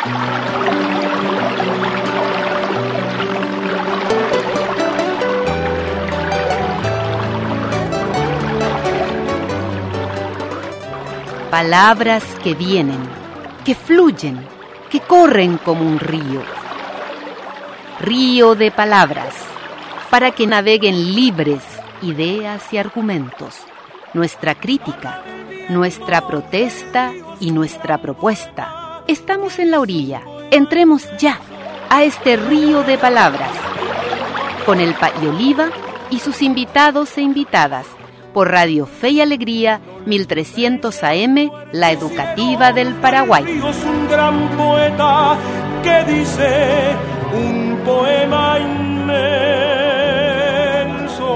Palabras que vienen, que fluyen, que corren como un río. Río de palabras, para que naveguen libres ideas y argumentos, nuestra crítica, nuestra protesta y nuestra propuesta. Estamos en la orilla, entremos ya a este río de palabras, con el Pay Oliva y sus invitados e invitadas, por Radio Fe y Alegría, 1300 AM, la educativa del Paraguay. Es un gran poeta que dice un poema inmenso.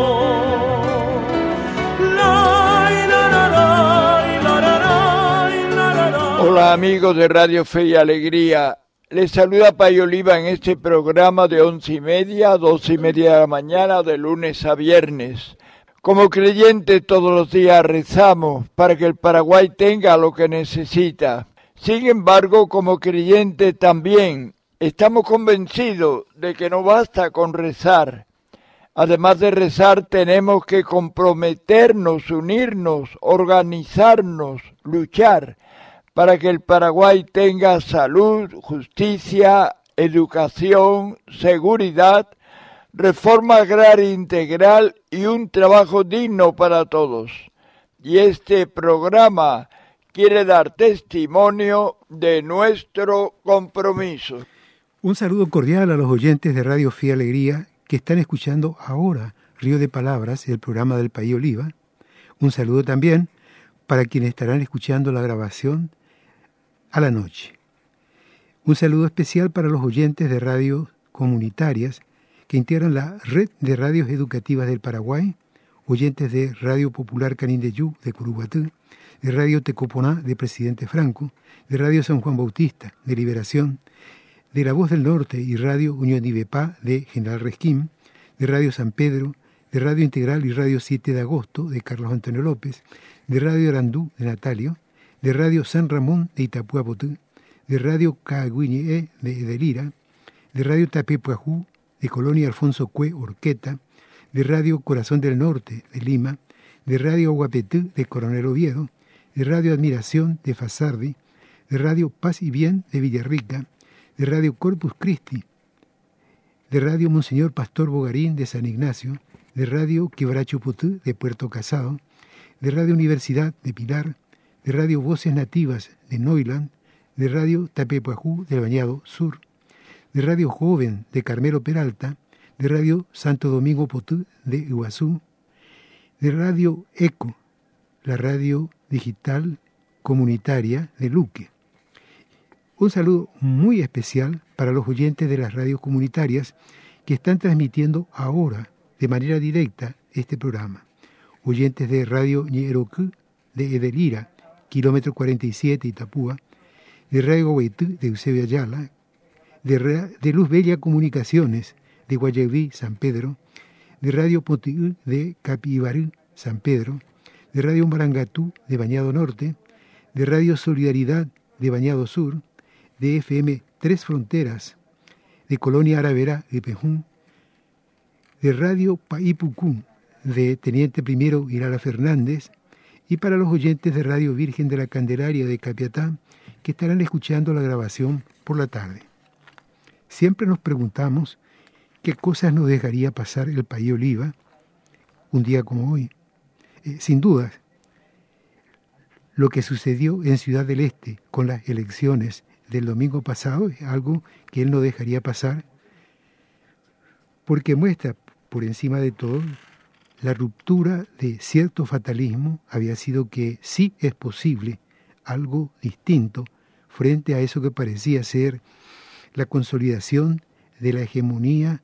Hola amigos de Radio Fe y Alegría, les saluda Pay Oliva en este programa de 11:30 a 12:30 de la mañana de lunes a viernes. Como creyentes todos los días rezamos para que el Paraguay tenga lo que necesita. Sin embargo, como creyentes también estamos convencidos de que no basta con rezar. Además de rezar, tenemos que comprometernos, unirnos, organizarnos, luchar para que el Paraguay tenga salud, justicia, educación, seguridad, reforma agraria integral y un trabajo digno para todos. Y este programa quiere dar testimonio de nuestro compromiso. Un saludo cordial a los oyentes de Radio Fe y Alegría que están escuchando ahora Río de Palabras, el programa del Pay Oliva. Un saludo también para quienes estarán escuchando la grabación a la noche. Un saludo especial para los oyentes de radios comunitarias que integran la Red de Radios Educativas del Paraguay, oyentes de Radio Popular Canindeyú de Curuguatú, de Radio Tecoponá de Presidente Franco, de Radio San Juan Bautista de Liberación, de La Voz del Norte y Radio Unión Ivepá de General Resquín, de Radio San Pedro, de Radio Integral y Radio 7 de Agosto de Carlos Antonio López, de Radio Arandú de Natalio, de Radio San Ramón de Itapuapotú, de Radio Caguiñe de Edelira, de Radio Tapepuajú de Colonia Alfonso Cue Orqueta, de Radio Corazón del Norte de Lima, de Radio Aguapetú de Coronel Oviedo, de Radio Admiración de Fasardi, de Radio Paz y Bien de Villarrica, de Radio Corpus Christi, de Radio Monseñor Pastor Bogarín de San Ignacio, de Radio Quebrachuputú de Puerto Casado, de Radio Universidad de Pilar, de Radio Voces Nativas de Neuland, de Radio Tapepuajú del Bañado Sur, de Radio Joven de Carmelo Peralta, de Radio Santo Domingo Potú de Iguazú, de Radio ECO, la radio digital comunitaria de Luque. Un saludo muy especial para los oyentes de las radios comunitarias que están transmitiendo ahora de manera directa este programa. Oyentes de Radio Ñerocu de Edelira, kilómetro 47 Itapúa, de Radio Guaitú de Eusebio Ayala, de Luz Bella Comunicaciones de Guayaquil, San Pedro, de Radio Potiú de Capibarú, San Pedro, de Radio Marangatú de Bañado Norte, de Radio Solidaridad de Bañado Sur, de FM Tres Fronteras, de Colonia Aravera de Pejún, de Radio Paipucú de Teniente Primero Irala Fernández, y para los oyentes de Radio Virgen de la Candelaria de Capiatá, que estarán escuchando la grabación por la tarde. Siempre nos preguntamos qué cosas nos dejaría pasar el Pay Oliva un día como hoy. Sin dudas, lo que sucedió en Ciudad del Este con las elecciones del domingo pasado es algo que él no dejaría pasar, porque muestra, por encima de todo, la ruptura de cierto fatalismo había sido que sí es posible algo distinto frente a eso que parecía ser la consolidación de la hegemonía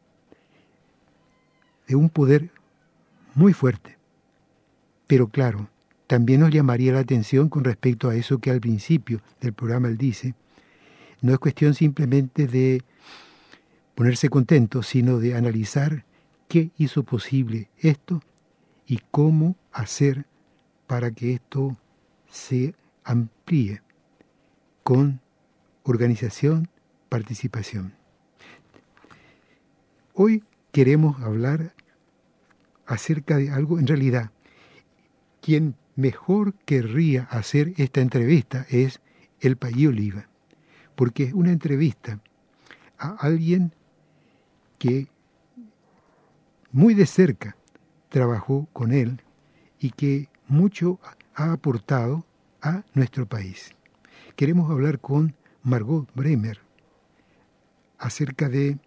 de un poder muy fuerte. Pero claro, también nos llamaría la atención con respecto a eso que al principio del programa él dice, no es cuestión simplemente de ponerse contento, sino de analizar qué hizo posible esto y cómo hacer para que esto se amplíe con organización, participación. Hoy queremos hablar acerca de algo, en realidad, quien mejor querría hacer esta entrevista es el Payí Oliva, porque es una entrevista a alguien que muy de cerca trabajó con él y que mucho ha aportado a nuestro país. Queremos hablar con Margot Bremer acerca de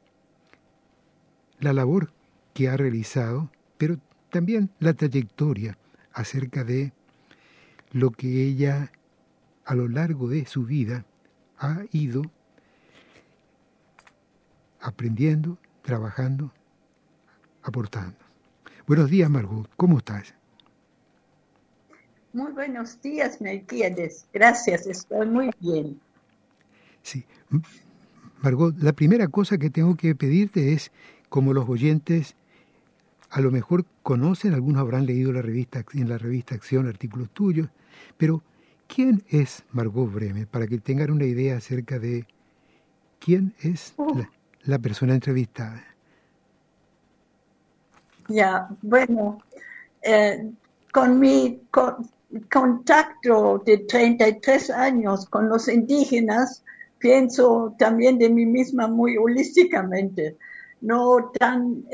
la labor que ha realizado, pero también la trayectoria acerca de lo que ella a lo largo de su vida ha ido aprendiendo, trabajando, aportando. Buenos días, Margot, ¿cómo estás? Muy buenos días, Melquiades. Gracias, estoy muy bien. Sí. Margot, la primera cosa que tengo que pedirte es, como los oyentes a lo mejor conocen, algunos habrán leído en la revista Acción artículos tuyos, pero ¿quién es Margot Bremer? Para que tengan una idea acerca de quién es la persona entrevistada. Ya, bueno, con mi contacto de 33 años con los indígenas, pienso también de mí misma muy holísticamente, no tan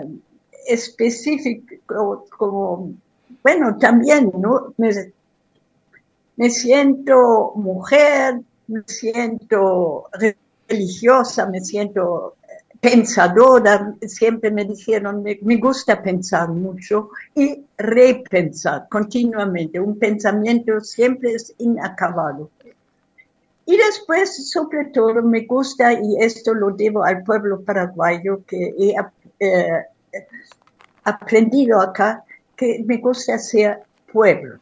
específico como, bueno, también, ¿no? Me siento mujer, me siento religiosa, me siento pensadora, siempre me dijeron, me gusta pensar mucho y repensar continuamente, un pensamiento siempre es inacabado. Y después, sobre todo, me gusta, y esto lo debo al pueblo paraguayo que he aprendido acá, que me gusta ser pueblo.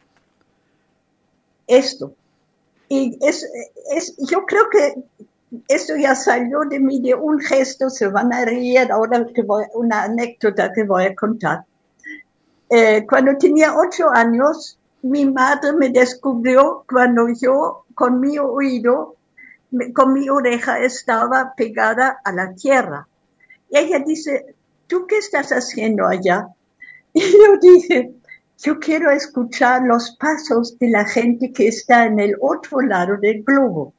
Esto. Y yo creo que esto ya salió de mí de un gesto, se van a reír ahora, una anécdota que voy a contar. Cuando tenía 8 años, mi madre me descubrió cuando yo con mi oído, con mi oreja estaba pegada a la tierra. Y ella dice, ¿tú qué estás haciendo allá? Y yo dije, yo quiero escuchar los pasos de la gente que está en el otro lado del globo.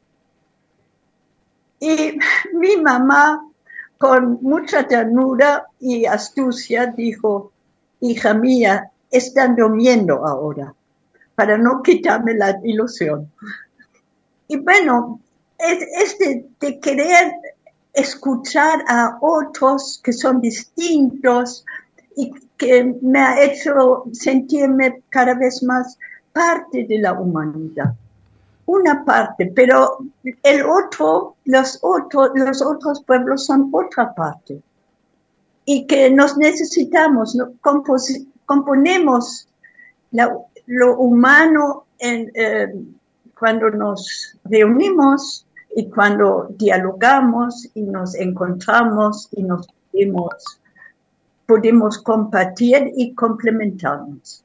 Y mi mamá, con mucha ternura y astucia, dijo, hija mía, están durmiendo ahora, para no quitarme la ilusión. Y bueno, de querer escuchar a otros que son distintos y que me ha hecho sentirme cada vez más parte de la humanidad. Una parte, pero los otros pueblos son otra parte. Y que nos necesitamos, ¿no? Componemos lo humano cuando nos reunimos y cuando dialogamos y nos encontramos y nos podemos compartir y complementarnos.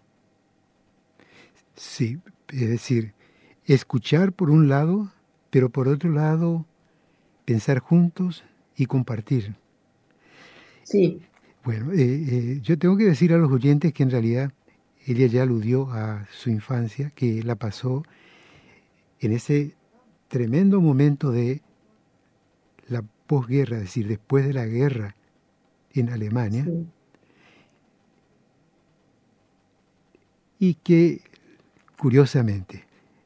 Sí, es decir, escuchar por un lado, pero por otro lado, pensar juntos y compartir. Sí. Bueno, yo tengo que decir a los oyentes que en realidad ella ya aludió a su infancia, que la pasó en ese tremendo momento de la posguerra, es decir, después de la guerra en Alemania, sí. Y que, curiosamente,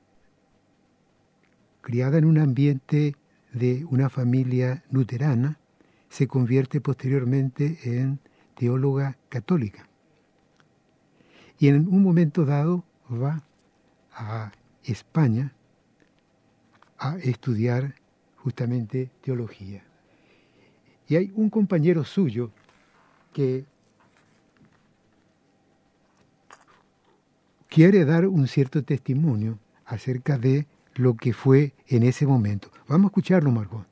criada en un ambiente de una familia luterana, se convierte posteriormente en teóloga católica. Y en un momento dado va a España a estudiar justamente teología. Y hay un compañero suyo que quiere dar un cierto testimonio acerca de lo que fue en ese momento. Vamos a escucharlo, Margot.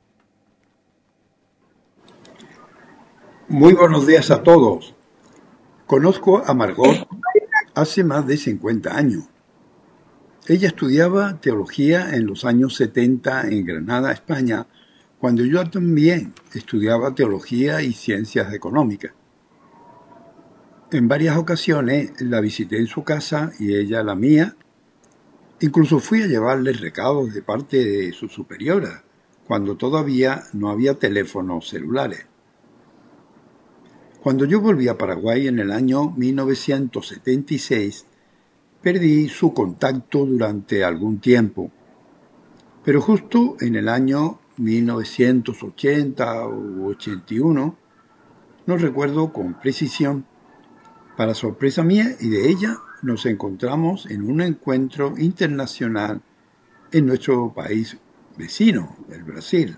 Muy buenos días a todos. Conozco a Margot hace más de 50 años. Ella estudiaba teología en los años 70 en Granada, España, cuando yo también estudiaba teología y ciencias económicas. En varias ocasiones la visité en su casa y ella la mía. Incluso fui a llevarle recados de parte de su superiora, cuando todavía no había teléfonos celulares. Cuando yo volví a Paraguay en el año 1976, perdí su contacto durante algún tiempo, pero justo en el año 1980 u 81, no recuerdo con precisión, para sorpresa mía y de ella, nos encontramos en un encuentro internacional en nuestro país vecino, el Brasil.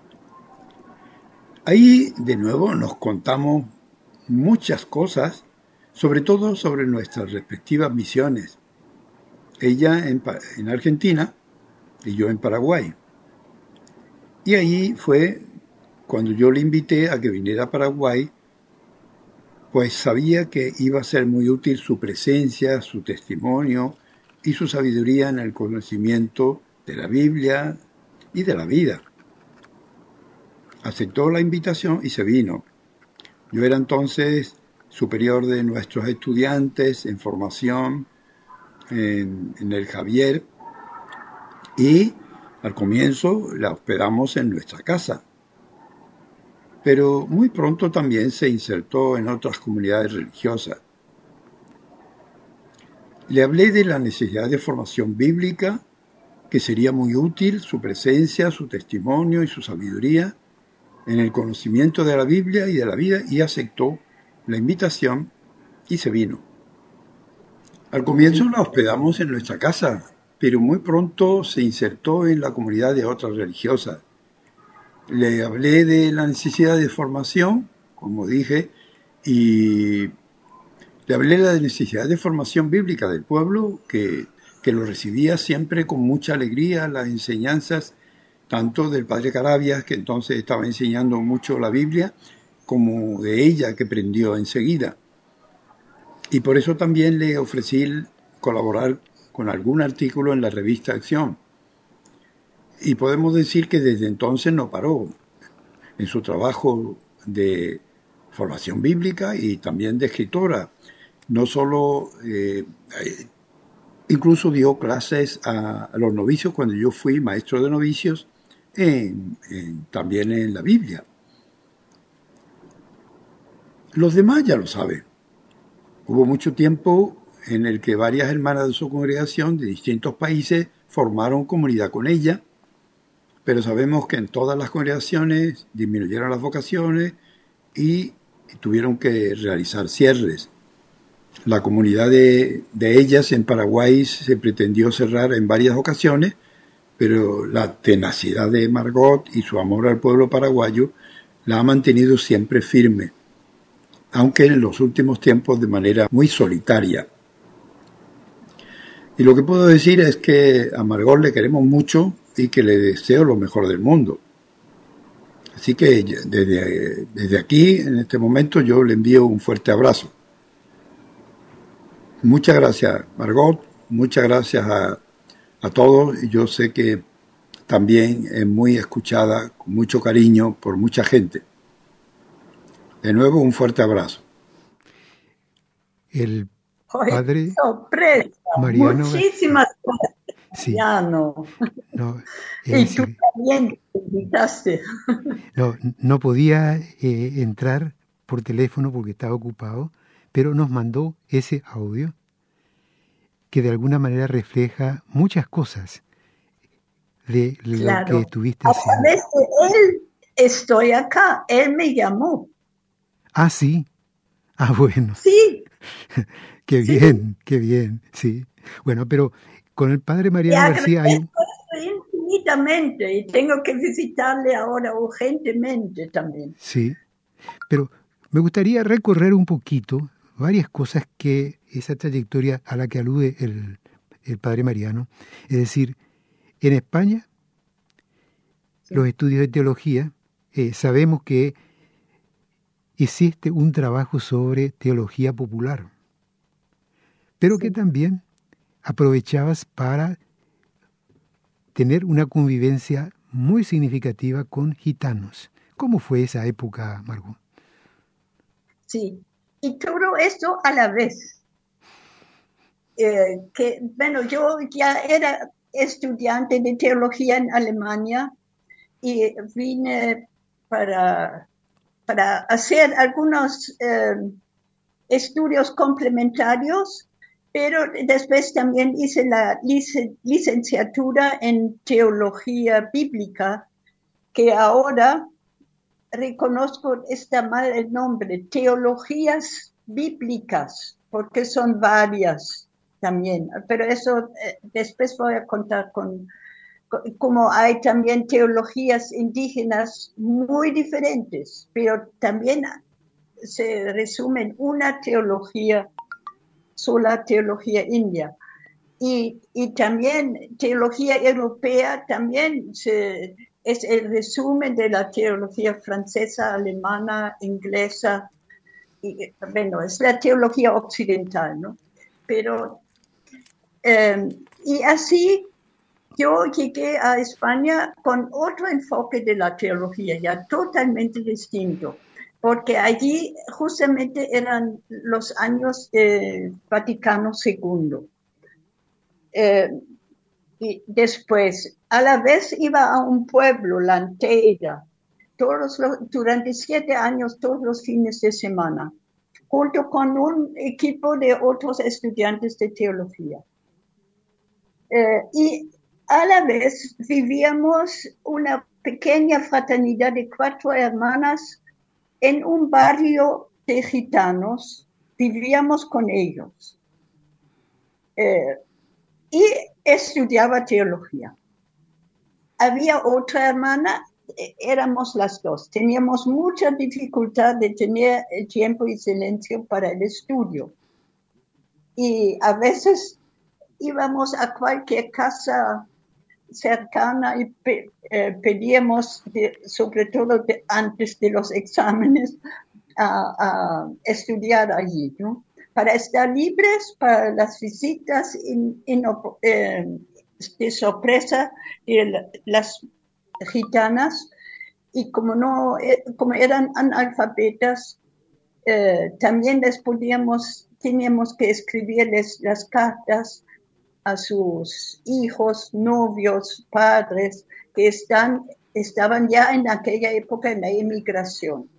Ahí de nuevo nos contamos muchas cosas, sobre todo sobre nuestras respectivas misiones. Ella en Argentina y yo en Paraguay. Y ahí fue cuando yo le invité a que viniera a Paraguay, pues sabía que iba a ser muy útil su presencia, su testimonio y su sabiduría en el conocimiento de la Biblia y de la vida. Aceptó la invitación y se vino. Yo era entonces superior de nuestros estudiantes en formación en el Javier y al comienzo la hospedamos en nuestra casa. Pero muy pronto también se insertó en otras comunidades religiosas. Le hablé de la necesidad de formación bíblica, que sería muy útil su presencia, su testimonio y su sabiduría en el conocimiento de la Biblia y de la vida, y aceptó la invitación y se vino. Al comienzo la hospedamos en nuestra casa, pero muy pronto se insertó en la comunidad de otras religiosas. Le hablé de la necesidad de formación, como dije, y le hablé de la necesidad de formación bíblica del pueblo, que lo recibía siempre con mucha alegría, las enseñanzas tanto del padre Carabias, que entonces estaba enseñando mucho la Biblia, como de ella, que aprendió enseguida. Y por eso también le ofrecí colaborar con algún artículo en la revista Acción. Y podemos decir que desde entonces no paró en su trabajo de formación bíblica y también de escritora. No solo, incluso dio clases a los novicios cuando yo fui maestro de novicios, también en la Biblia. Los demás ya lo saben. Hubo mucho tiempo en el que varias hermanas de su congregación de distintos países formaron comunidad con ella, pero sabemos que en todas las congregaciones disminuyeron las vocaciones y tuvieron que realizar cierres. La comunidad de ellas en Paraguay se pretendió cerrar en varias ocasiones, pero la tenacidad de Margot y su amor al pueblo paraguayo la ha mantenido siempre firme, aunque en los últimos tiempos de manera muy solitaria. Y lo que puedo decir es que a Margot le queremos mucho y que le deseo lo mejor del mundo. Así que desde aquí, en este momento, yo le envío un fuerte abrazo. Muchas gracias, Margot. Muchas gracias a todos. Yo sé que también es muy escuchada, con mucho cariño, por mucha gente. De nuevo, un fuerte abrazo. El padre sorpresa. Mariano. Muchísimas gracias. Sí. No, y tú sí. también te invitaste. No podía entrar por teléfono porque estaba ocupado, pero nos mandó ese audio que de alguna manera refleja muchas cosas de lo que estuviste haciendo. A través de él estoy acá, él me llamó. Ah, sí. Ah, bueno. Sí. Qué bien, qué bien, sí. Bueno, pero con el padre Mariano García hay infinitamente y tengo que visitarle ahora urgentemente también. Sí, pero me gustaría recorrer un poquito varias cosas que esa trayectoria a la que alude el padre Mariano. Es decir, en España, los estudios de teología, sabemos que existe un trabajo sobre teología popular, pero que también aprovechabas para tener una convivencia muy significativa con gitanos. ¿Cómo fue esa época, Margot? Sí, y todo esto a la vez. Bueno, yo ya era estudiante de teología en Alemania y vine para hacer algunos estudios complementarios, pero después también hice la licenciatura en teología bíblica, que ahora reconozco, está mal el nombre, teologías bíblicas, porque son varias también, pero eso después voy a contar como hay también teologías indígenas muy diferentes, pero también se resume en una teología, sola teología india. Y también teología europea también es el resumen de la teología francesa, alemana, inglesa, y, bueno, es la teología occidental, ¿no? Pero, y así yo llegué a España con otro enfoque de la teología, ya totalmente distinto, porque allí justamente eran los años de Vaticano II. Y después, a la vez iba a un pueblo, Lanteira, durante 7 años, todos los fines de semana, junto con un equipo de otros estudiantes de teología. Y a la vez vivíamos una pequeña fraternidad de 4 hermanas en un barrio de gitanos, vivíamos con ellos. Y estudiaba teología. Había otra hermana, éramos las dos. Teníamos mucha dificultad de tener el tiempo y silencio para el estudio. Y a veces íbamos a cualquier casa cercana y pedíamos, sobre todo antes de los exámenes, a estudiar allí, ¿no? Para estar libres para las visitas de sorpresa de las gitanas, y como eran analfabetas, también teníamos que escribirles las cartas a sus hijos, novios, padres, que estaban ya en aquella época en la emigración.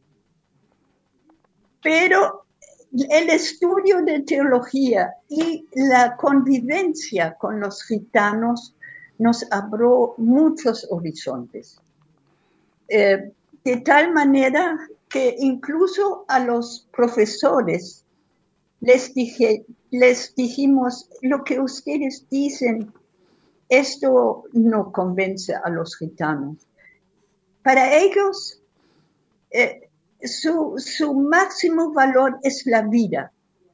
Pero el estudio de teología y la convivencia con los gitanos nos abrió muchos horizontes. De tal manera que incluso a los profesores les dijimos, lo que ustedes dicen, esto no convence a los gitanos. Para ellos, su máximo valor es la vida.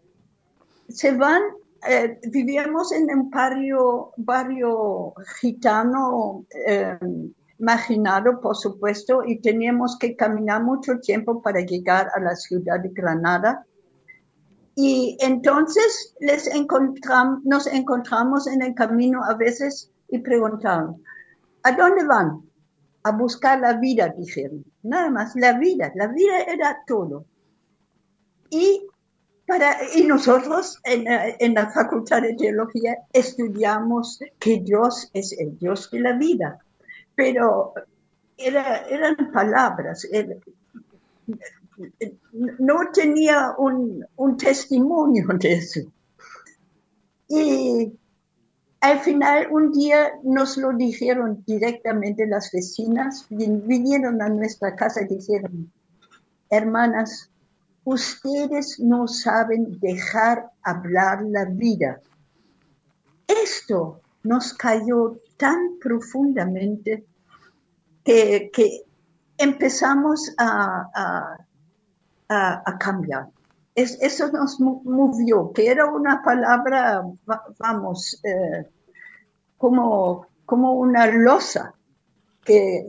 Vivíamos en un barrio gitano, marginado, por supuesto, y teníamos que caminar mucho tiempo para llegar a la ciudad de Granada. Y entonces nos encontramos en el camino a veces y preguntaban, ¿a dónde van? A buscar la vida, dijeron. Nada más, la vida era todo. Y nosotros en la Facultad de Teología estudiamos que Dios es el Dios de la vida. Pero eran palabras, no tenía un testimonio de eso. Y al final, un día nos lo dijeron directamente las vecinas, vinieron a nuestra casa y dijeron, hermanas, ustedes no saben dejar hablar la vida. Esto nos cayó tan profundamente que empezamos a cambiar. Eso nos movió, que era una palabra, vamos, como una losa que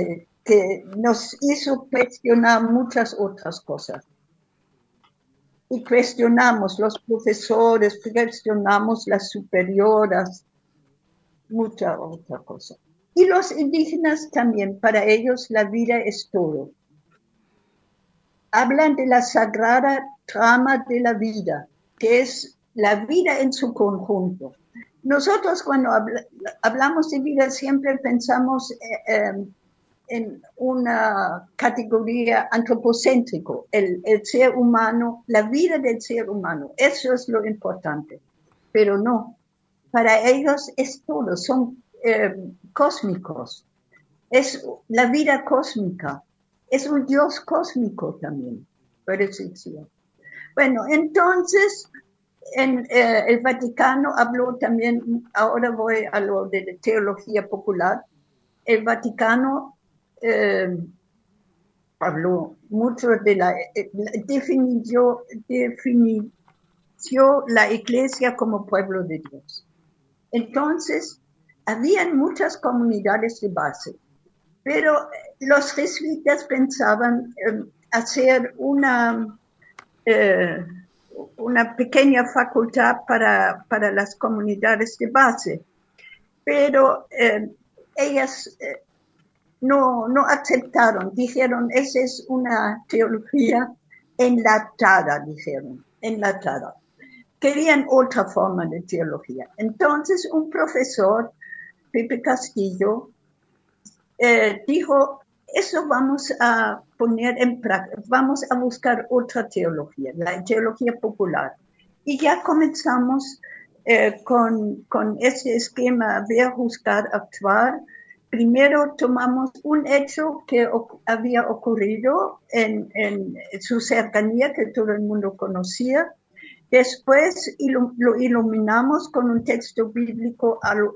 nos hizo cuestionar muchas otras cosas. Y cuestionamos los profesores, cuestionamos las superioras, mucha otra cosa. Y los indígenas también, para ellos la vida es todo. Hablan de la sagrada trama de la vida, que es la vida en su conjunto. Nosotros cuando hablamos de vida siempre pensamos en una categoría antropocéntrico, el ser humano, la vida del ser humano, eso es lo importante, pero no, para ellos es todo, son cósmicos, es la vida cósmica, es un Dios cósmico también, por excepción. Bueno, entonces el Vaticano habló también, ahora voy a lo de teología popular, el Vaticano habló mucho de definió la Iglesia como pueblo de Dios. Entonces, habían muchas comunidades de base, pero los jesuitas pensaban hacer una pequeña facultad para las comunidades de base, pero ellas no aceptaron, dijeron, esa es una teología enlatada, dijeron, enlatada. Querían otra forma de teología. Entonces un profesor, Pepe Castillo, dijo, eso vamos a poner en práctica, vamos a buscar otra teología, la teología popular. Y ya comenzamos con ese esquema, ver, juzgar, actuar. Primero tomamos un hecho que había ocurrido en su cercanía, que todo el mundo conocía. Después lo iluminamos con un texto bíblico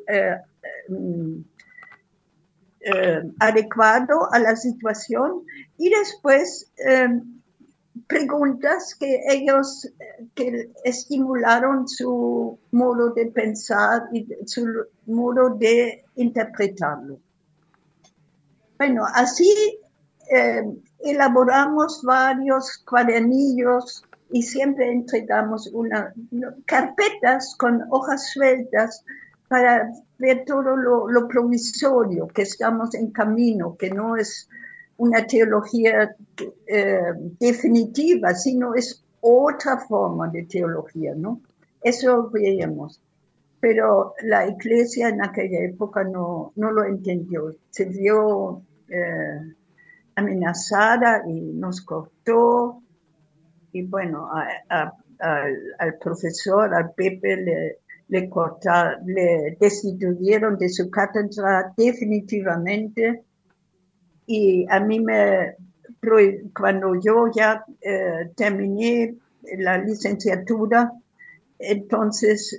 adecuado a la situación y después preguntas que ellos que estimularon su modo de pensar y su modo de interpretarlo. Bueno, así elaboramos varios cuadernillos y siempre entregamos carpetas con hojas sueltas para ver todo lo provisorio, que estamos en camino, que no es una teología definitiva, sino es otra forma de teología, ¿no? Eso veíamos. Pero la Iglesia en aquella época no lo entendió. Se vio amenazada y nos cortó. Y bueno, al profesor, al Pepe, le destituyeron de su cátedra definitivamente. Y a mí cuando yo ya terminé la licenciatura, entonces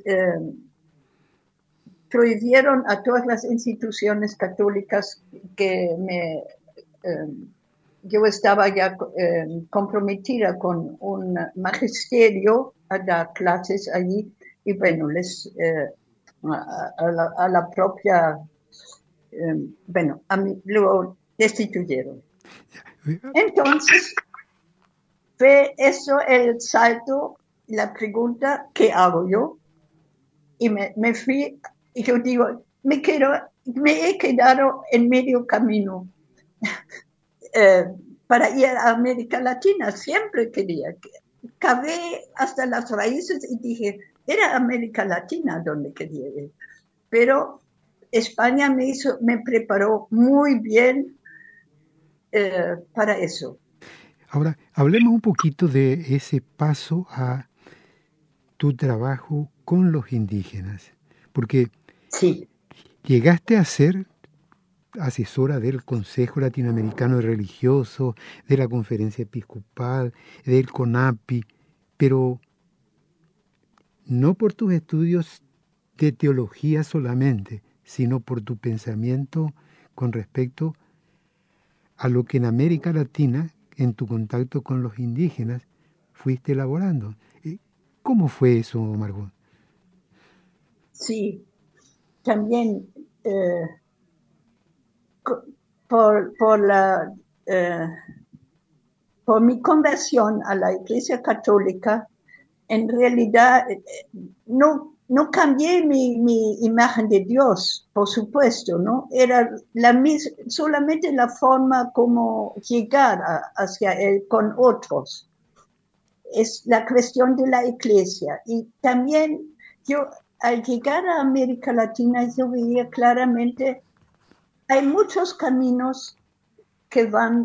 prohibieron a todas las instituciones católicas que yo estaba ya comprometida con un magisterio a dar clases allí y bueno, a la propia, bueno, a mí lo destituyeron. Entonces, fue eso el salto, la pregunta, ¿qué hago yo? Y me fui, y yo digo, me he quedado en medio camino para ir a América Latina, siempre quería. Cavé hasta las raíces y dije, era América Latina donde quería ir. Pero España me preparó muy bien para eso. Ahora, hablemos un poquito de ese paso a tu trabajo con los indígenas, porque sí, llegaste a ser asesora del Consejo Latinoamericano Religioso, de la Conferencia Episcopal, del CONAPI, pero no por tus estudios de teología solamente, sino por tu pensamiento con respecto a lo que en América Latina, en tu contacto con los indígenas, fuiste elaborando. ¿Cómo fue eso, Margot? Sí, también por la por mi conversión a la Iglesia Católica, en realidad no cambié mi imagen de Dios, por supuesto, ¿no? Era solamente la forma como llegar hacia Él con otros. Es la cuestión de la Iglesia. Y también yo, al llegar a América Latina, yo veía claramente, hay muchos caminos que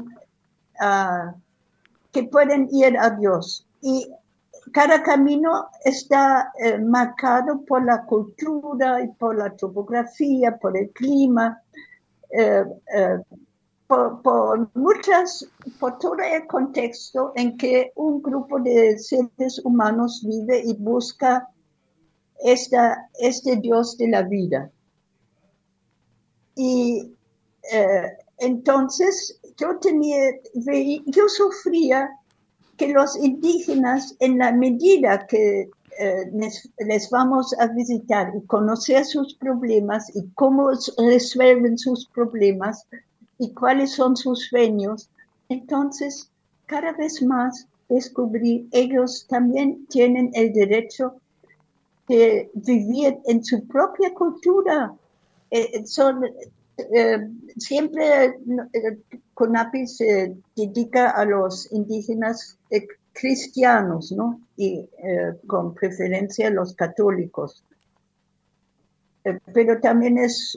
que pueden ir a Dios. Y cada camino está marcado por la cultura y por la topografía, por el clima, por todo el contexto en que un grupo de seres humanos vive y busca este Dios de la vida. Y entonces yo sufría que los indígenas, en la medida que les vamos a visitar y conocer sus problemas y cómo resuelven sus problemas y cuáles son sus sueños, entonces cada vez más descubrí ellos también tienen el derecho de vivir en su propia cultura. Siempre CONAPI se dedica a los indígenas cristianos, ¿no? Y con preferencia a los católicos. Pero también es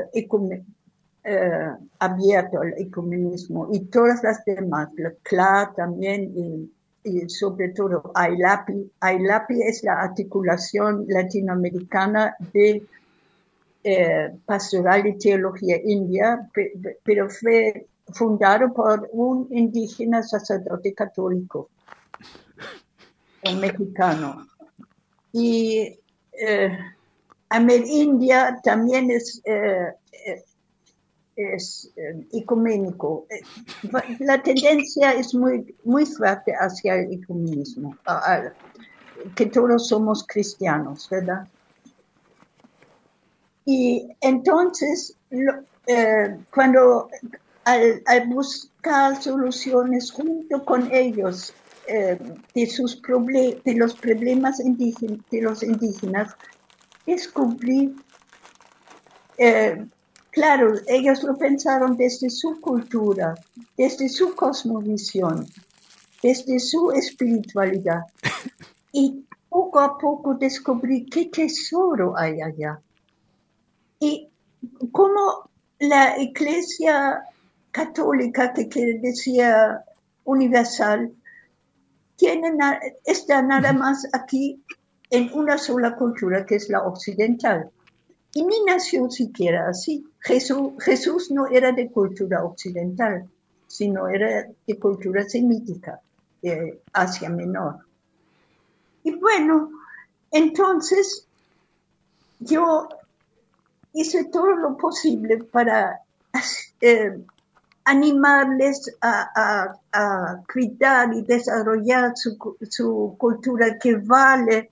abierto al ecumenismo y todas las demás, la CLA también y sobre todo AILAPI. AILAPI es la articulación latinoamericana de Pastoral y Teología India, pero fue fundado por un indígena sacerdote católico, un mexicano. Y Amerindia también es ecuménico. La tendencia es muy, muy fuerte hacia el ecumenismo, que todos somos cristianos, ¿verdad? Y entonces, cuando al buscar soluciones junto con ellos de los problemas de los indígenas, descubrí, claro, ellos lo pensaron desde su cultura, desde su cosmovisión, desde su espiritualidad. Y poco a poco descubrí qué tesoro hay allá. Y como la Iglesia Católica, que quiere decir universal, está nada más aquí en una sola cultura, que es la occidental. Y ni nació siquiera así. Jesús no era de cultura occidental, sino era de cultura semítica, de Asia Menor. Y bueno, entonces yo hice todo lo posible para animarles a cuidar y desarrollar su cultura que vale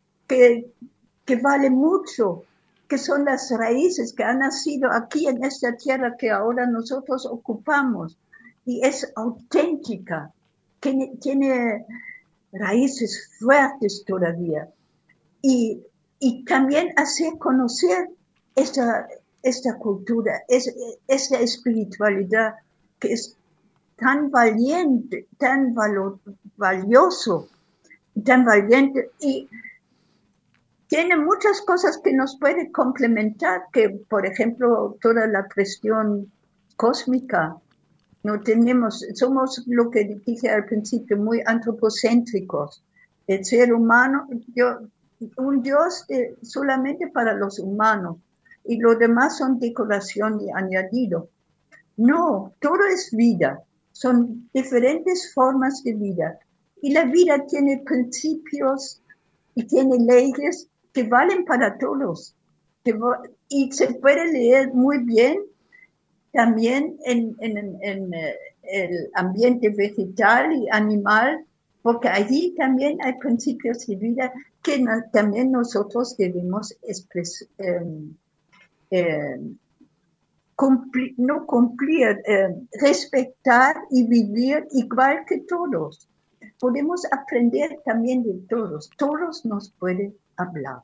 mucho, que son las raíces que han nacido aquí en esta tierra que ahora nosotros ocupamos, y es auténtica, que tiene raíces fuertes todavía, y también hacer conocer esta cultura, esta espiritualidad que es tan valiente, tan valioso, tan valiente, y tiene muchas cosas que nos puede complementar, que por ejemplo toda la cuestión cósmica. Somos lo que dije al principio, muy antropocéntricos. El ser humano, un Dios solamente para los humanos, y lo demás son decoración y añadido. No, todo es vida, son diferentes formas de vida, y la vida tiene principios y tiene leyes que valen para todos, y se puede leer muy bien también en el ambiente vegetal y animal, porque allí también hay principios de vida que también nosotros debemos no cumplir, respetar y vivir igual que todos. Podemos aprender también de todos. Todos nos pueden hablar.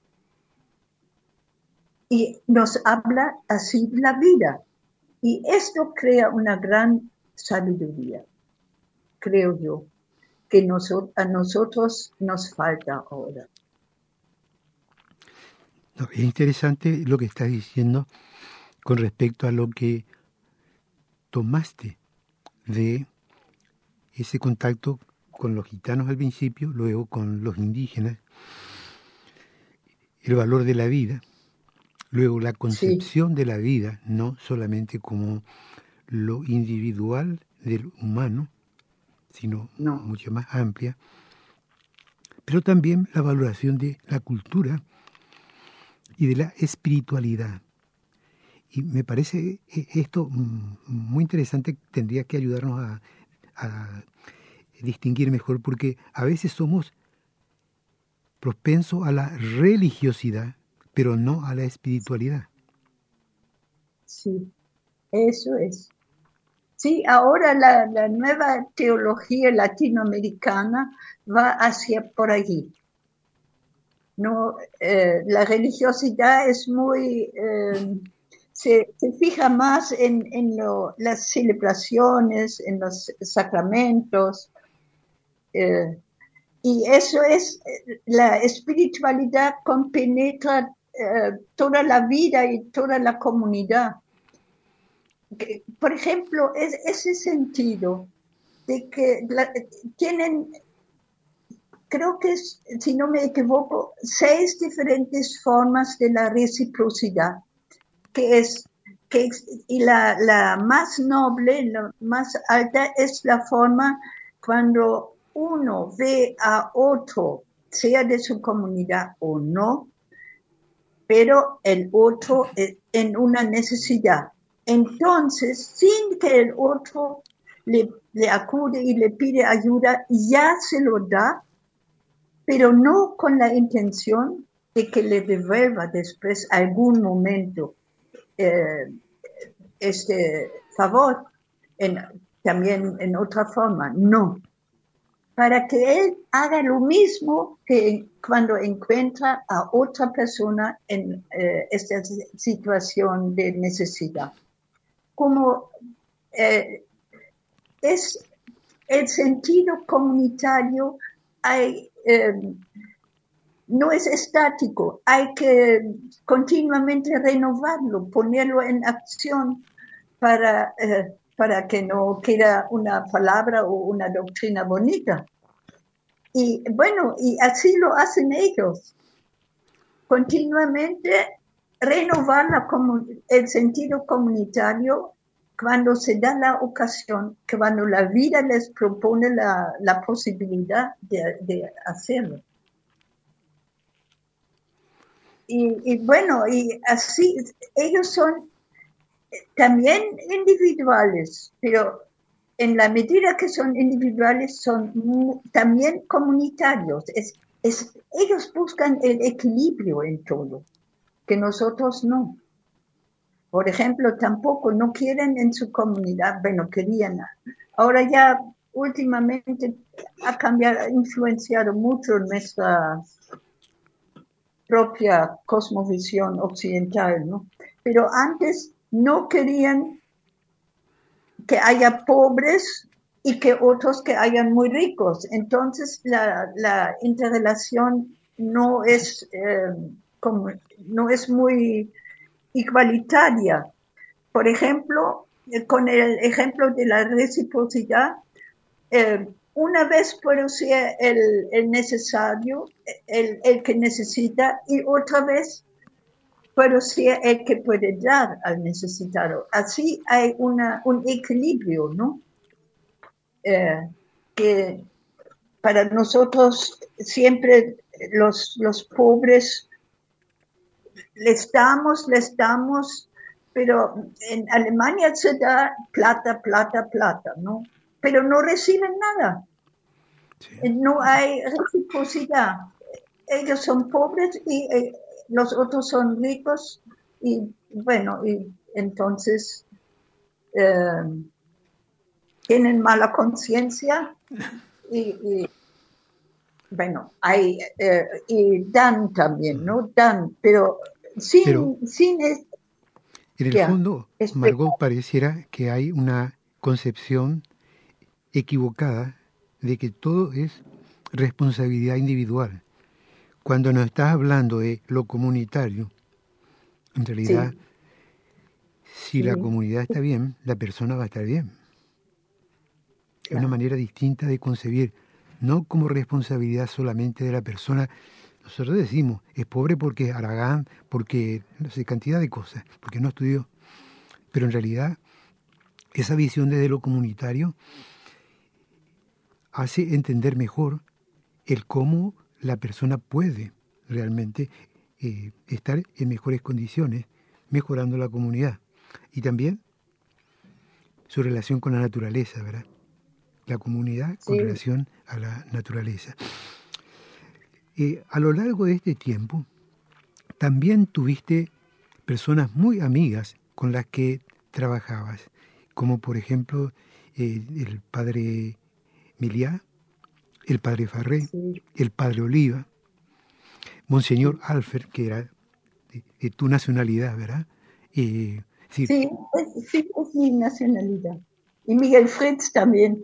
Y nos habla así la vida. Y esto crea una gran sabiduría, creo yo, que a nosotros nos falta ahora. No, es interesante lo que estás diciendo con respecto a lo que tomaste de ese contacto con los gitanos al principio, luego con los indígenas, el valor de la vida, luego la concepción de la vida, no solamente como lo individual del humano, sino mucho más amplia, pero también la valoración de la cultura y de la espiritualidad. Y me parece esto muy interesante, tendría que ayudarnos a distinguir mejor, porque a veces somos propensos a la religiosidad, pero no a la espiritualidad. Sí, eso es. Sí, ahora la nueva teología latinoamericana va hacia por allí. No, la religiosidad es muy... se fija más en las celebraciones, en los sacramentos, y eso es, la espiritualidad compenetra toda la vida y toda la comunidad. Por ejemplo, ese sentido de que tienen, creo que si no me equivoco, 6 diferentes formas de la reciprocidad, y la más noble, la más alta es la forma cuando uno ve a otro, sea de su comunidad o no, pero el otro en una necesidad. Entonces, sin que el otro le acude y le pide ayuda, ya se lo da, pero no con la intención de que le devuelva después algún momento este favor, también en otra forma, no. Para que él haga lo mismo que cuando encuentra a otra persona en esta situación de necesidad. Como es el sentido comunitario, no es estático, hay que continuamente renovarlo, ponerlo en acción para que no quede una palabra o una doctrina bonita. Y bueno, y así lo hacen ellos. Continuamente renovar el sentido comunitario cuando se da la ocasión, cuando la vida les propone la posibilidad de hacerlo. Y bueno, y así ellos son también individuales, pero en la medida que son individuales son también comunitarios. Ellos buscan el equilibrio en todo, que nosotros no. Por ejemplo, tampoco no quieren en su comunidad, bueno, querían. Ahora ya últimamente ha influenciado mucho nuestra propia cosmovisión occidental, ¿no? Pero antes no querían que haya pobres y que otros que hayan muy ricos. Entonces la interrelación no es muy igualitaria. Por ejemplo, con el ejemplo de la reciprocidad, una vez puede ser el necesario, el que necesita, y otra vez puede ser el que puede dar al necesitado. Así hay un equilibrio, ¿no? Que para nosotros siempre los pobres les damos, pero en Alemania se da plata, ¿no? Pero no reciben nada. Sí. No hay reciprocidad. Ellos son pobres y los otros son ricos y bueno, y entonces tienen mala conciencia y bueno, hay, y dan también, ¿no? Dan, pero Pero sin en el fondo, Margot, pareciera que hay una concepción equivocada de que todo es responsabilidad individual. Cuando nos estás hablando de lo comunitario, en realidad, si la comunidad está bien, la persona va a estar bien. Es una manera distinta de concebir, no como responsabilidad solamente de la persona. Nosotros decimos, es pobre porque es haragán, porque no sé, cantidad de cosas, porque no estudió. Pero en realidad, esa visión desde lo comunitario hace entender mejor el cómo la persona puede realmente estar en mejores condiciones, mejorando la comunidad. Y también su relación con la naturaleza, ¿verdad? La comunidad con relación a la naturaleza. A lo largo de este tiempo, también tuviste personas muy amigas con las que trabajabas, como por ejemplo el padre Miliá, el padre Farré, el padre Oliva, Monseñor Alfer, que era de tu nacionalidad, ¿verdad? Sí, es mi nacionalidad. Y Miguel Fritz también.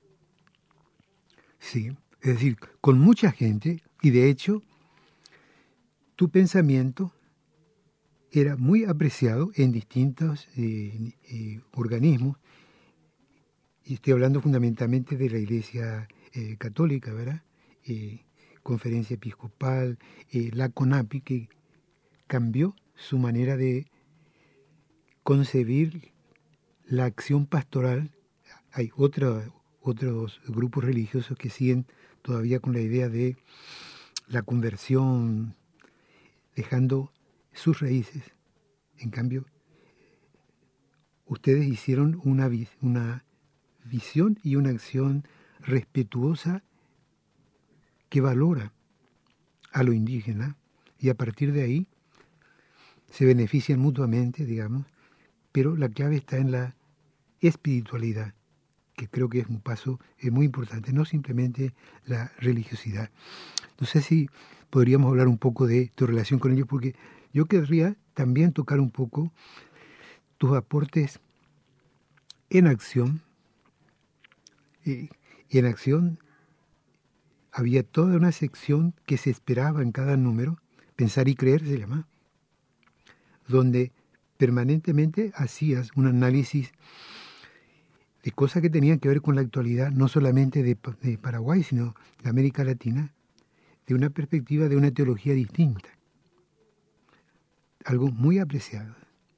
Sí, es decir, con mucha gente, y de hecho, tu pensamiento era muy apreciado en distintos organismos, y estoy hablando fundamentalmente de la Iglesia Católica, ¿verdad? Conferencia Episcopal, la CONAPI, que cambió su manera de concebir la acción pastoral. Hay otros grupos religiosos que siguen todavía con la idea de la conversión, dejando sus raíces. En cambio, ustedes hicieron una visión y una acción respetuosa que valora a lo indígena, y a partir de ahí se benefician mutuamente, digamos, pero la clave está en la espiritualidad, que creo que es un paso muy importante, no simplemente la religiosidad. No sé si podríamos hablar un poco de tu relación con ellos, porque yo querría también tocar un poco tus aportes en acción. Y en acción había toda una sección que se esperaba en cada número, Pensar y Creer se llama, donde permanentemente hacías un análisis de cosas que tenían que ver con la actualidad, no solamente de Paraguay, sino de América Latina, de una perspectiva de una teología distinta. Algo muy apreciado.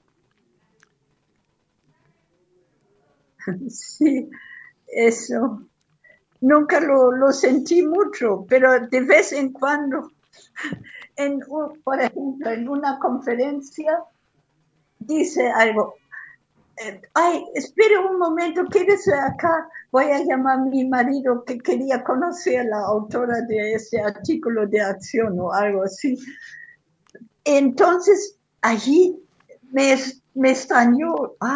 Sí, eso. Nunca lo sentí mucho, pero de vez en cuando, por ejemplo, en una conferencia, dice algo. Ay, espere un momento, quédese acá, voy a llamar a mi marido que quería conocer a la autora de ese artículo de acción o algo así. Entonces, allí me extrañó,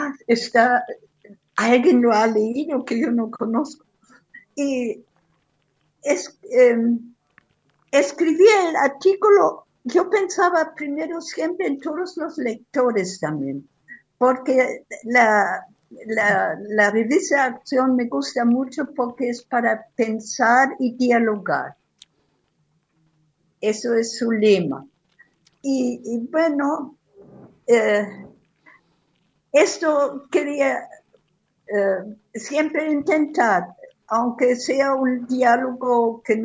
alguien lo ha leído que yo no conozco. Y escribí el artículo, yo pensaba primero siempre en todos los lectores también, porque la revista Acción me gusta mucho porque es para pensar y dialogar. Eso es su lema. Y bueno, esto quería siempre intentar, aunque sea un diálogo que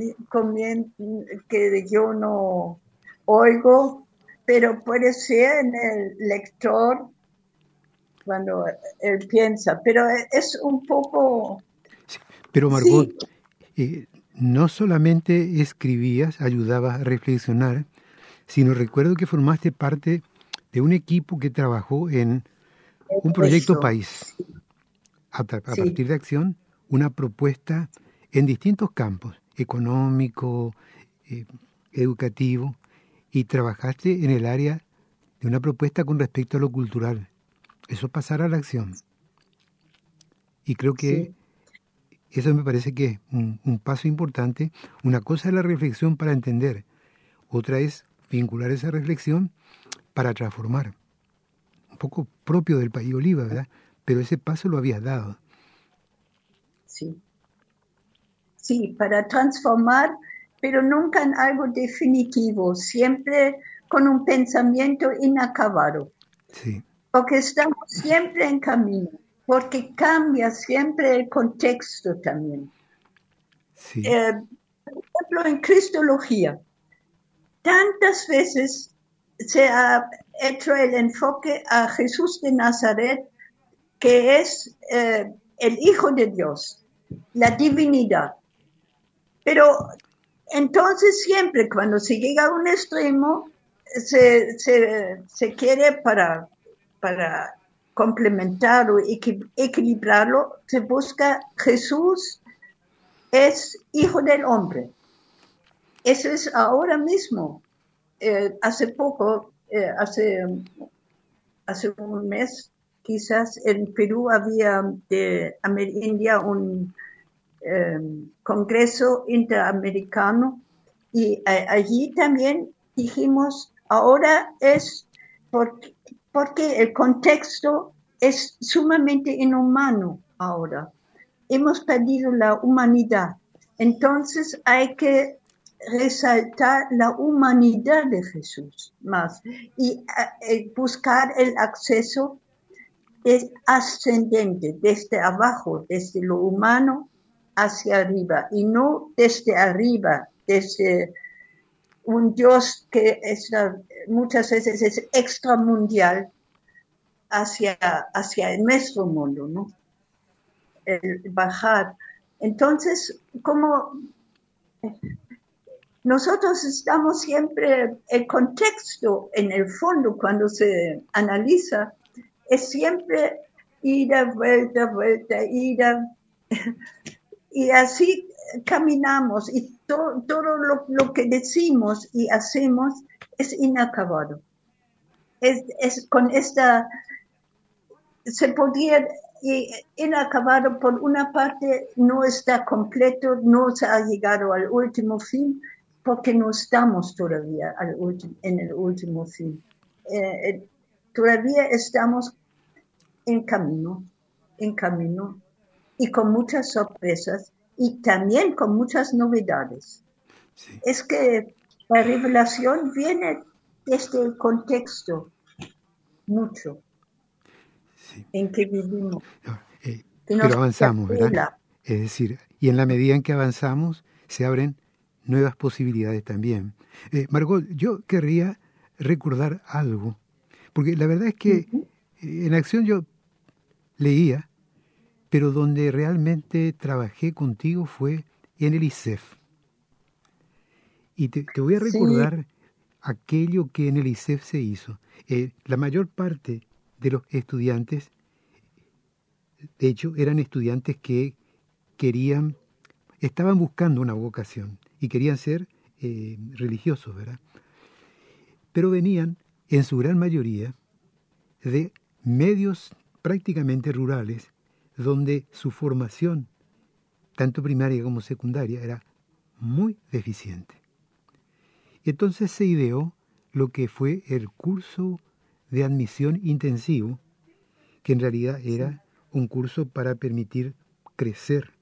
que yo no oigo, pero puede ser en el lector cuando él piensa, pero es un poco... Sí, pero Margot, no solamente escribías, ayudabas a reflexionar, sino recuerdo que formaste parte de un equipo que trabajó en un proyecto país. A partir de Acción, una propuesta en distintos campos, económico, educativo, y trabajaste en el área de una propuesta con respecto a lo cultural. eso es pasar a la acción. Y creo que Sí. eso me parece que es un paso importante. Una cosa es la reflexión para entender, otra es vincular esa reflexión para transformar. Un poco propio del País Oliva, ¿verdad? Pero ese paso lo habías dado. Sí. Sí, para transformar, pero nunca en algo definitivo, siempre con un pensamiento inacabado, Sí, porque estamos siempre en camino, porque cambia siempre el contexto también. sí, Por ejemplo, en Cristología, tantas veces se ha hecho el enfoque a Jesús de Nazaret, que es el Hijo de Dios, la divinidad. Pero entonces siempre cuando se llega a un extremo, se quiere para complementar o equilibrarlo, se busca Jesús es hijo del hombre. Eso es ahora mismo. Hace poco, hace un mes, quizás en Perú había de India un Congreso Interamericano y allí también dijimos, ahora es porque el contexto es sumamente inhumano ahora. Hemos perdido la humanidad. Entonces hay que resaltar la humanidad de Jesús más y buscar el acceso es ascendente, desde abajo, desde lo humano hacia arriba, y no desde arriba, desde un Dios que muchas veces es extramundial hacia nuestro mundo, ¿no? El bajar. Entonces, como nosotros estamos siempre, el contexto en el fondo cuando se analiza es siempre ida, vuelta, ida. Y así caminamos y todo lo que decimos y hacemos es inacabado. Con esta, se podría, inacabado por una parte no está completo, no se ha llegado al último fin, porque no estamos todavía en el último fin. Todavía estamos en camino, y con muchas sorpresas y también con muchas novedades. sí. Es que la revelación viene desde el contexto mucho Sí. en que vivimos, No, que nos pero avanzamos, ¿verdad? interpela. Es decir, y en la medida en que avanzamos, se abren nuevas posibilidades también. Margot, yo querría recordar algo, porque la verdad es que en acción yo leía, pero donde realmente trabajé contigo fue en el ISEF. Y te voy a Sí, recordar aquello que en el ISEF se hizo. La mayor parte de los estudiantes, de hecho, eran estudiantes que estaban buscando una vocación y querían ser religiosos, ¿verdad? Pero venían, en su gran mayoría, de medios prácticamente rurales, donde su formación, tanto primaria como secundaria, era muy deficiente. Entonces se ideó lo que fue el curso de admisión intensivo, que en realidad era un curso para permitir crecer.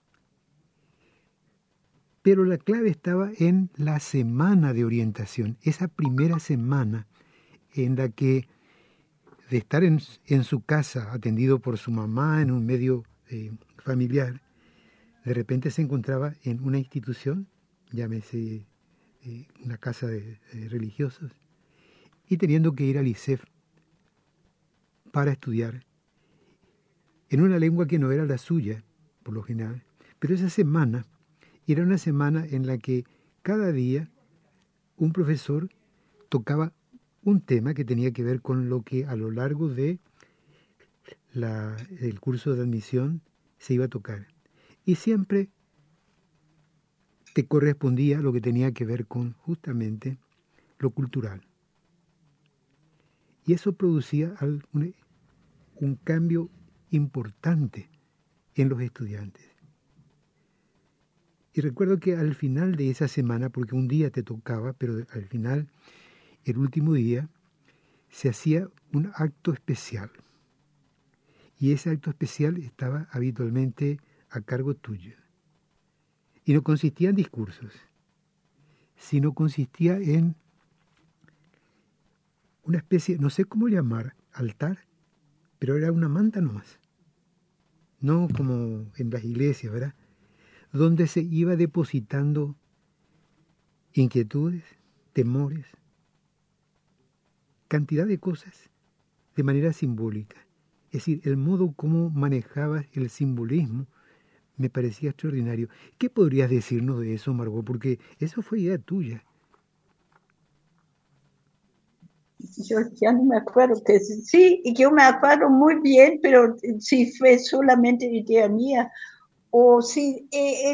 Pero la clave estaba en la semana de orientación, esa primera semana en la que de estar en su casa atendido por su mamá en un medio familiar, de repente se encontraba en una institución, llámese una casa de religiosos, y teniendo que ir al ISEF para estudiar en una lengua que no era la suya, por lo general. Pero esa semana era una semana en la que cada día un profesor tocaba un tema que tenía que ver con lo que a lo largo de el curso de admisión se iba a tocar. Y siempre te correspondía lo que tenía que ver con justamente lo cultural. Y eso producía un cambio importante en los estudiantes. Y recuerdo que al final de esa semana, porque un día te tocaba, pero al final, el último día, se hacía un acto especial. Y ese acto especial estaba habitualmente a cargo tuyo. Y no consistía en discursos, sino consistía en una especie, no sé cómo llamar, altar, pero era una manta nomás. No como en las iglesias, ¿verdad? Donde se iba depositando inquietudes, temores, cantidad de cosas de manera simbólica. Es decir, el modo como manejabas el simbolismo me parecía extraordinario. ¿Qué podrías decirnos de eso, Margot? Porque eso fue idea tuya. Yo ya no me acuerdo que sí, yo me acuerdo muy bien, pero si fue solamente idea mía o si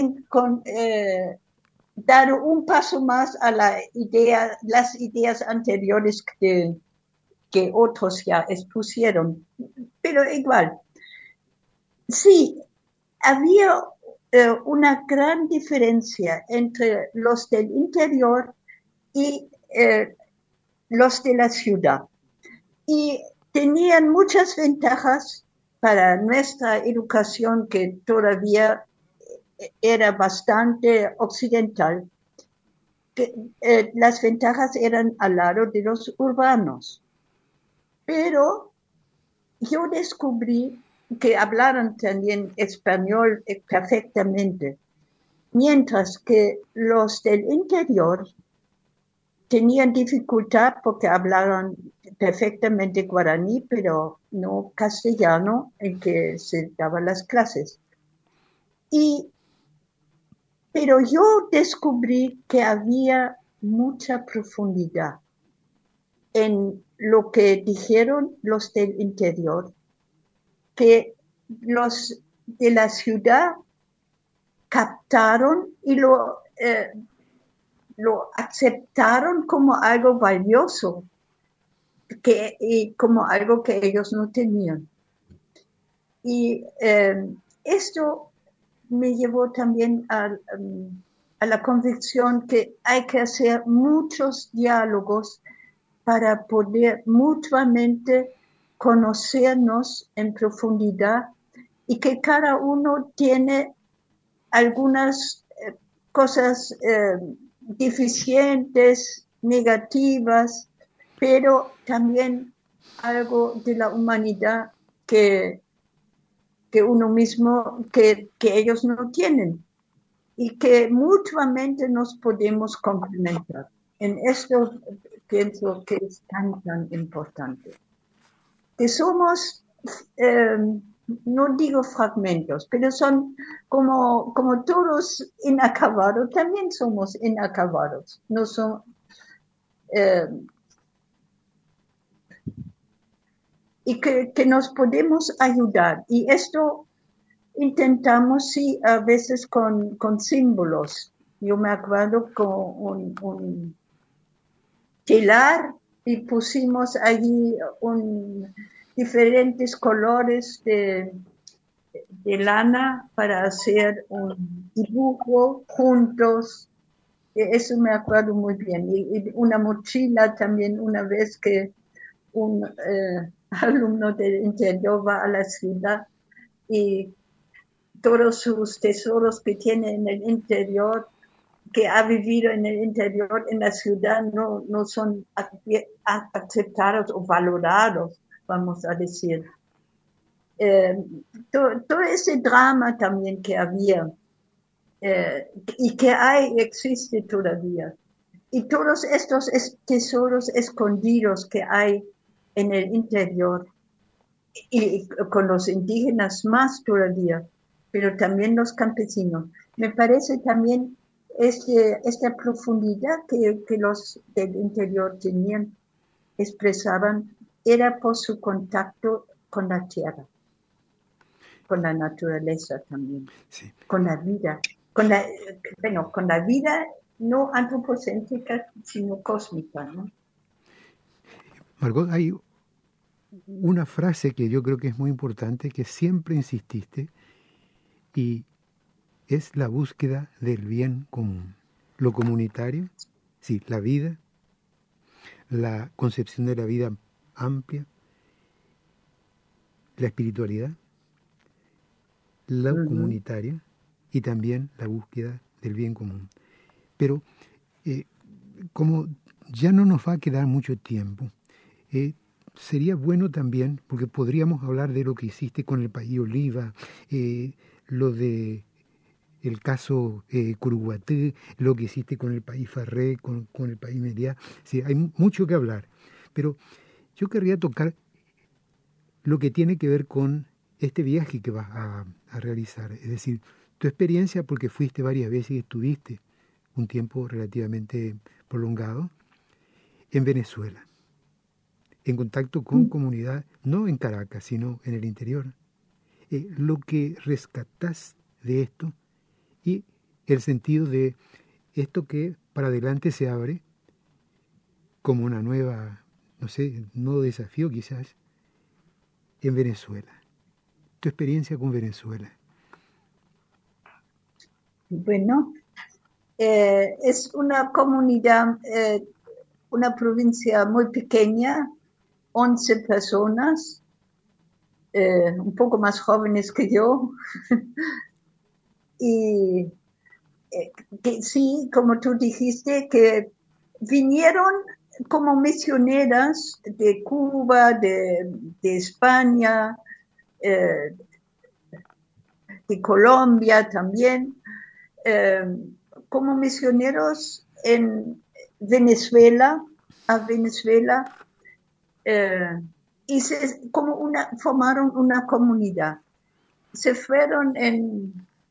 dar un paso más a las ideas anteriores que otros ya expusieron, pero igual. Sí, había una gran diferencia entre los del interior y los de la ciudad. Y tenían muchas ventajas para nuestra educación, que todavía era bastante occidental. Las ventajas eran al lado de los urbanos. Pero yo descubrí que hablaran también español perfectamente, mientras que los del interior tenían dificultad porque hablaban perfectamente guaraní, pero no castellano en que se daban las clases. Pero yo descubrí que había mucha profundidad en lo que dijeron los del interior, que los de la ciudad captaron y lo aceptaron como algo valioso, y como algo que ellos no tenían. Y esto me llevó también a la convicción que hay que hacer muchos diálogos para poder mutuamente conocernos en profundidad, y que cada uno tiene algunas cosas deficientes, negativas, pero también algo de la humanidad que uno mismo, que ellos no tienen, y que mutuamente nos podemos complementar. En esto pienso que es tan importante. Que somos, no digo fragmentos, pero son como todos inacabados, también somos inacabados. No son, y que nos podemos ayudar. Y esto intentamos, sí, a veces con símbolos. Yo me acuerdo con un telar y pusimos allí diferentes colores de lana para hacer un dibujo juntos. Eso me acuerdo muy bien. Y una mochila también, una vez que un alumno del interior va a la ciudad y todos sus tesoros que tiene en el interior, que ha vivido en el interior, en la ciudad, no son aceptados o valorados, vamos a decir. Todo ese drama también que había y que existe todavía. Y todos estos tesoros escondidos que hay en el interior, y con los indígenas más todavía, pero también los campesinos. Me parece también esta profundidad que los del interior tenían, expresaban, era por su contacto con la tierra, con la naturaleza también, sí, con la vida, con la vida no antropocéntrica, sino cósmica, ¿no? Margot, hay una frase que yo creo que es muy importante, que siempre insististe, y es la búsqueda del bien común. Lo comunitario, sí, la vida, la concepción de la vida amplia, la espiritualidad, lo comunitario y también la búsqueda del bien común. Pero como ya no nos va a quedar mucho tiempo, sería bueno también, porque podríamos hablar de lo que hiciste con el País Oliva, lo de el caso Curuguatí, lo que hiciste con el País Farré, con el País Meriá. Sí, hay mucho que hablar, pero yo querría tocar lo que tiene que ver con este viaje que vas a realizar, es decir, tu experiencia, porque fuiste varias veces y estuviste un tiempo relativamente prolongado en Venezuela, en contacto con comunidad, no en Caracas, sino en el interior. Lo que rescatás de esto y el sentido de esto que para adelante se abre como una nueva, no sé, un nuevo desafío quizás, en Venezuela. Tu experiencia con Venezuela. Bueno, es una comunidad, una provincia muy pequeña, 11 personas, un poco más jóvenes que yo. Y que sí, como tú dijiste, que vinieron como misioneras de Cuba, de España, de Colombia también, como misioneros en Venezuela, y formaron una comunidad. Se fueron en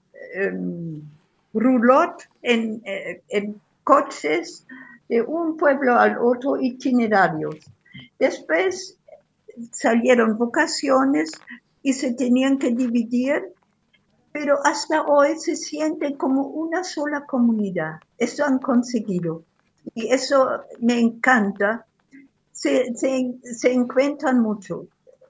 roulotte, en coches de un pueblo al otro, itinerarios. Después salieron vocaciones y se tenían que dividir, pero hasta hoy se sienten como una sola comunidad. Eso han conseguido. Y eso me encanta. Se encuentran mucho.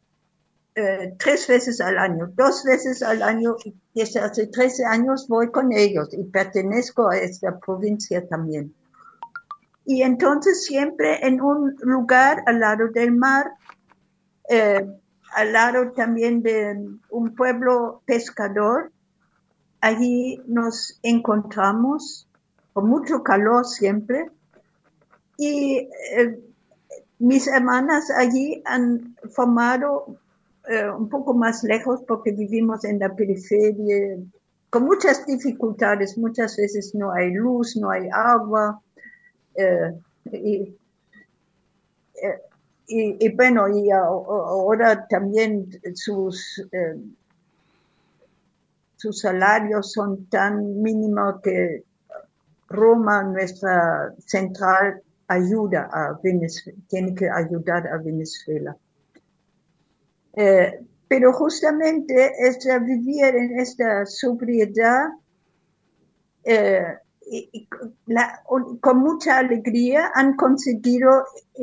3 veces al año, 2 veces al año. Desde hace 13 años voy con ellos y pertenezco a esta provincia también. Y entonces siempre en un lugar al lado del mar, al lado también de un pueblo pescador. Allí nos encontramos con mucho calor siempre. Y mis hermanas allí han formado un poco más lejos porque vivimos en la periferia, con muchas dificultades. Muchas veces no hay luz, no hay agua. Y bueno, y ahora también sus salarios son tan mínimos que Roma, nuestra central, ayuda a Venezuela, tiene que ayudar a Venezuela. Pero justamente vivir en esta sobriedad con mucha alegría han conseguido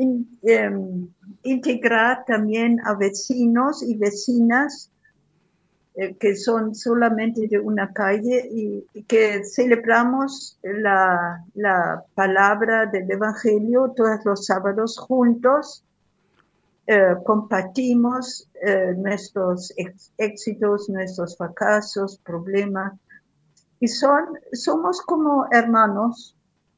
integrar también a vecinos y vecinas que son solamente de una calle y que celebramos la palabra del Evangelio todos los sábados juntos. Compartimos nuestros éxitos, nuestros fracasos, problemas, y somos como hermanos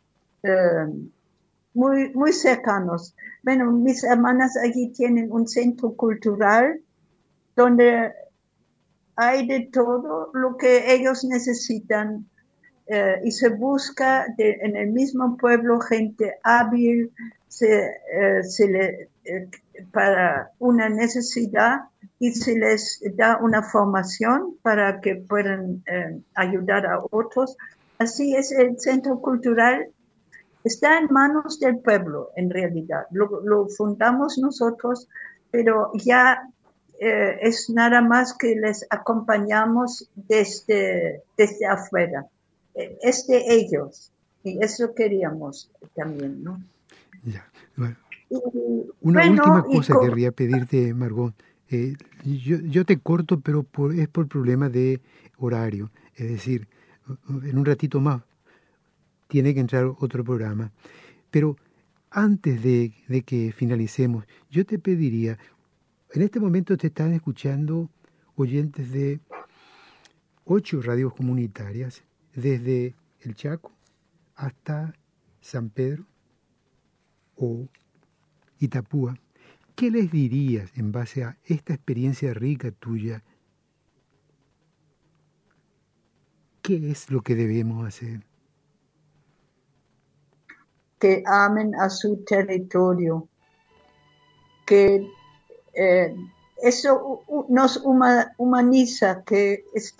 muy, muy cercanos. Bueno, mis hermanas allí tienen un centro cultural donde hay de todo lo que ellos necesitan, y se busca en el mismo pueblo gente hábil, para una necesidad, y se les da una formación para que puedan ayudar a otros. Así es, el centro cultural está en manos del pueblo, en realidad. Lo fundamos nosotros, pero ya es nada más que les acompañamos desde afuera. Es de ellos, y eso queríamos también, ¿no? Ya, bueno, Una última cosa querría pedirte, Margot. Yo te corto, pero es por problema de horario. Es decir, en un ratito más tiene que entrar otro programa. Pero antes de que finalicemos, yo te pediría, en este momento te están escuchando oyentes de 8 radios comunitarias, desde el Chaco hasta San Pedro o Itapúa. ¿Qué les dirías en base a esta experiencia rica tuya? ¿Qué es lo que debemos hacer? Que amen a su territorio, que eso nos humaniza, que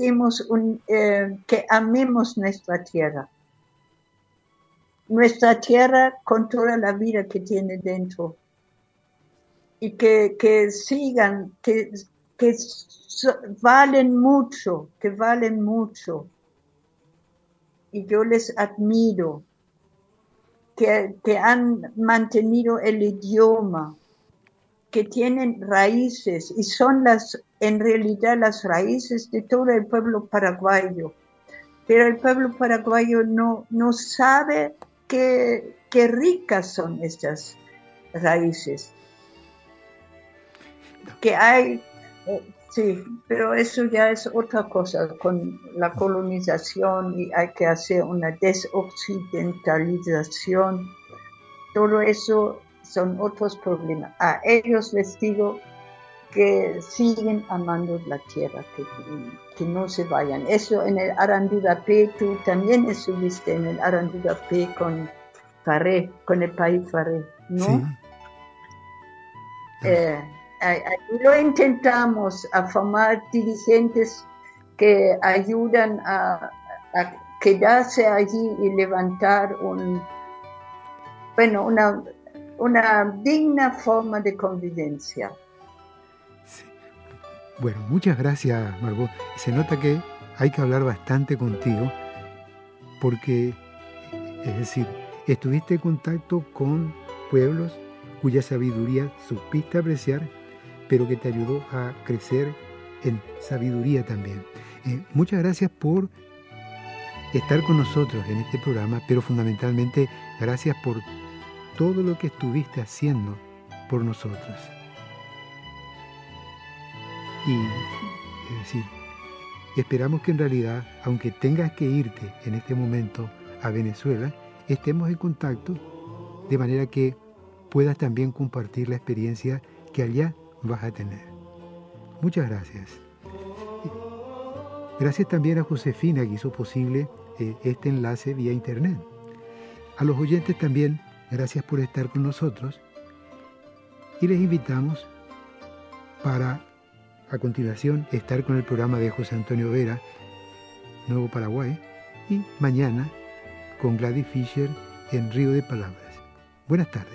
que amemos nuestra tierra con toda la vida que tiene dentro, y que sigan, que valen mucho, y yo les admiro, que han mantenido el idioma, que tienen raíces, y son en realidad las raíces de todo el pueblo paraguayo. Pero el pueblo paraguayo no sabe qué ricas son estas raíces. Que hay, sí, pero eso ya es otra cosa con la colonización, y hay que hacer una desoccidentalización. Todo eso son otros problemas. A ellos les digo que siguen amando la tierra, que no se vayan. Eso en el Arandurapé, tú también estuviste en el Arandurapé con Farré, con el país Farré, ¿no? Sí. Lo intentamos a formar dirigentes que ayudan a quedarse allí y levantar una digna forma de convivencia. Sí. Bueno, muchas gracias, Margot. Se nota que hay que hablar bastante contigo porque, es decir, estuviste en contacto con pueblos cuya sabiduría supiste apreciar, pero que te ayudó a crecer en sabiduría también. Muchas gracias por estar con nosotros en este programa, pero fundamentalmente gracias por todo lo que estuviste haciendo por nosotros. Y, es decir, esperamos que en realidad, aunque tengas que irte en este momento a Venezuela, estemos en contacto de manera que puedas también compartir la experiencia que allá vas a tener. Muchas gracias. Gracias también a Josefina, que hizo posible este enlace vía internet. A los oyentes también, gracias por estar con nosotros, y les invitamos para, a continuación, estar con el programa de José Antonio Vera, Nuevo Paraguay, y mañana con Gladys Fischer en Río de Palabras. Buenas tardes.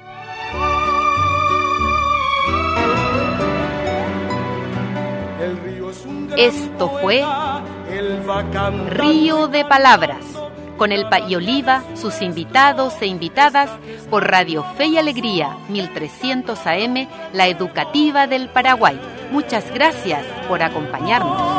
Esto fue Río de Palabras, con el Pay Oliva, sus invitados e invitadas, por Radio Fe y Alegría, 1300 AM, la educativa del Paraguay. Muchas gracias por acompañarnos.